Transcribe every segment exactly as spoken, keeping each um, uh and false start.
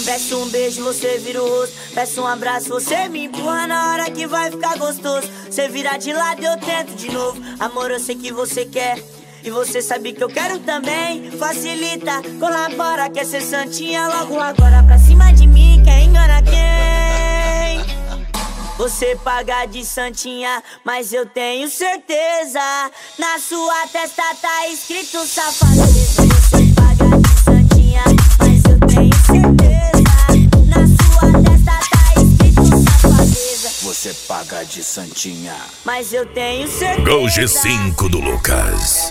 Peço um beijo, você vira o rosto. Peço um abraço, você me empurra na hora que vai ficar gostoso. Você vira de lado e eu tento de novo. Amor, eu sei que você quer e você sabe que eu quero também. Facilita, colabora, quer ser santinha logo agora. Pra cima de mim, quer enganar quem? Você paga de santinha, mas eu tenho certeza. Na sua testa tá escrito safadeza. Você paga de santinha, mas eu tenho certeza. Na sua testa tá escrito safadeza. Você paga de santinha, mas eu tenho certeza. Gol G cinco do Lucas.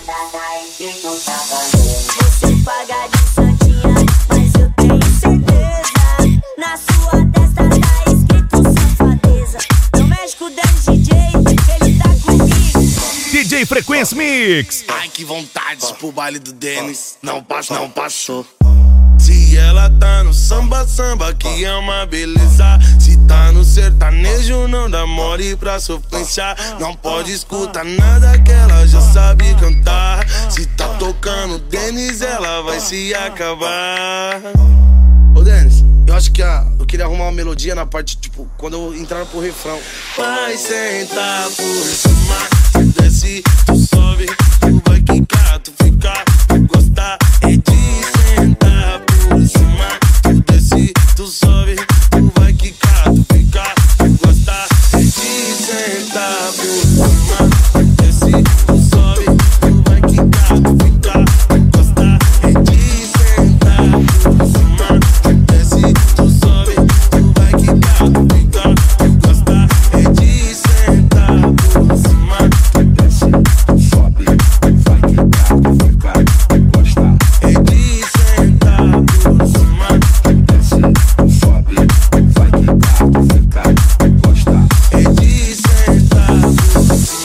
Você paga de santinha, mas eu tenho certeza. Na sua testa tá escrito safadeza. No México Dennis D J, ele tá comigo. D J Frequência Mix. Ai, que vontade pro baile do Dennis. Não passou, não passou. Se ela tá no samba, samba que é uma beleza. Se tá no sertanejo, não dá mole pra sofrência. Não pode escutar nada que ela já sabe cantar. Se tá tocando Dennis, ela vai se acabar. Ô Dennis, eu acho que a, eu queria arrumar uma melodia na parte, tipo, quando eu entrar pro refrão. Vai sentar por cima, tu desce, tu sobe.